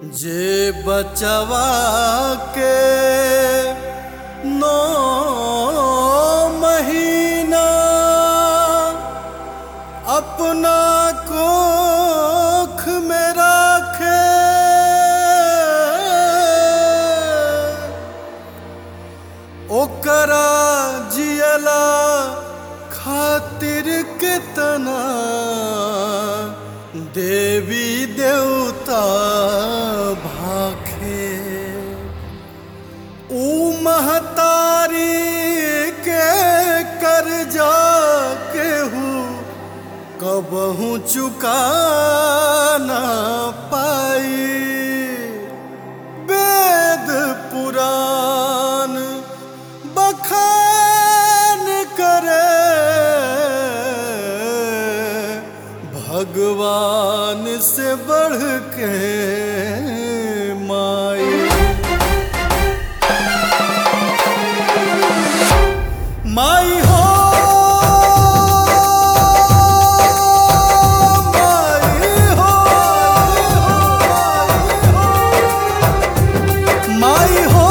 जे बचवा के 9 महीना अपना कोख में राखे, ओकरा जियला खातिर कितना देवी देवता भाखे। ऊ महतारी के कर्जा केहू कबहू चुका ना पाई। वेद पुराण बखान करे भगवान से बढ़ के माई। माई हो माई हो,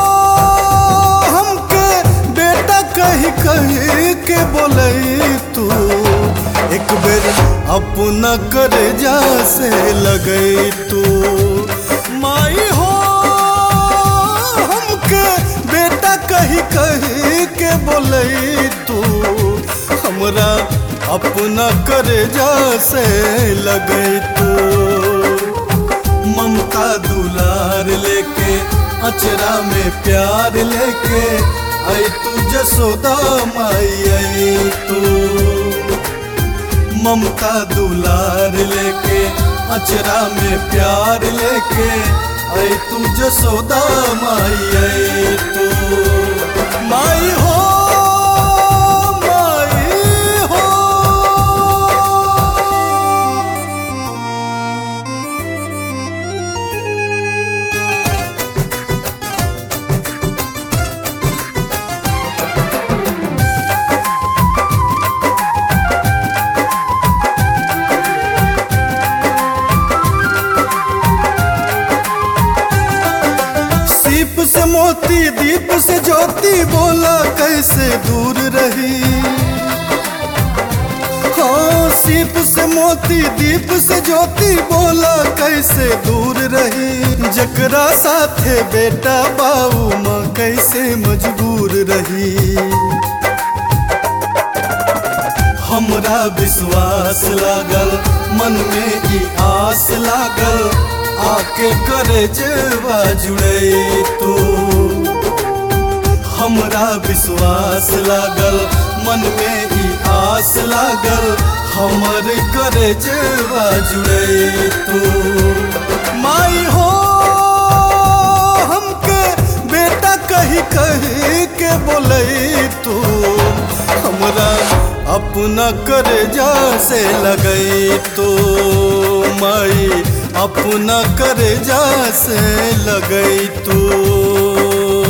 हमके बेटा कही के बोलई तू। एक बेर अपना कर्जा से लगई तू। माई हो, हमके बेटा कही के बोलई तू। हमरा अपना कर्जा से लगई तू। ममता दुलार लेके अचरा में प्यार लेके आई तू जसोदा माई आई तू। ममता दुलार लेके अचरा में प्यार लेके आई तू जसोदा माई आई तू। माई हो माई हो। दीप से मोती दीप से ज्योति बोला कैसे दूर रही। हाँ, सीप से मोती दीप से ज्योति बोला कैसे दूर रही। जकरा साथे बेटा बाऊ माँ कैसे मजबूर रही। हमरा विश्वास लागल मन में ई आस लागल, आके करे जेवा जुड़े तू। हमरा विश्वास लागल मन में ई आस लागल, हमर करे जेवा जुड़े तू। माई हो, हमके बेटा कही के बोलई तू। हमरा अपना कर्जा से लगई तो। माई अपना कर्जा से लगई तू।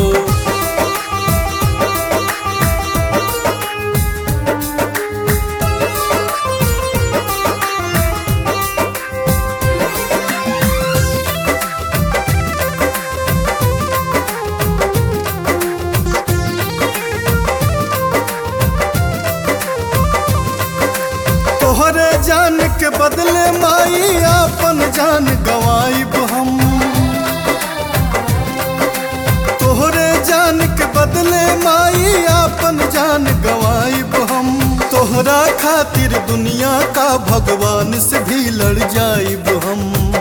तोहरे जान के बदले माई अपन जान गवाइब हम। तोहरे जान के बदले माई अपन जान गवाइब हम। तोहरा खातिर दुनिया का भगवान से भी लड़ जाइब हम।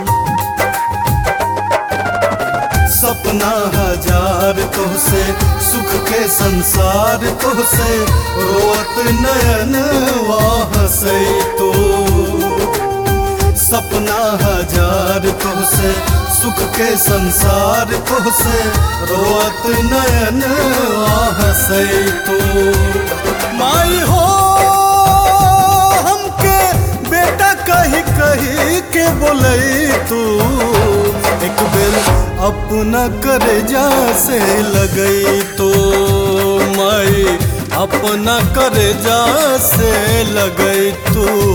सपना हजार तोहसे सुख के संसार तोहसे, रोत नयन हंसे तो। सपना हजार तोहसे सुख के संसार तोहसे, रोत नयन हंसे तो। माई हो, हमके बेटा कही के बोलई तू। एक बेर अपना कर्जा से लगई तो। माई अपना कर्जा से लगई तू।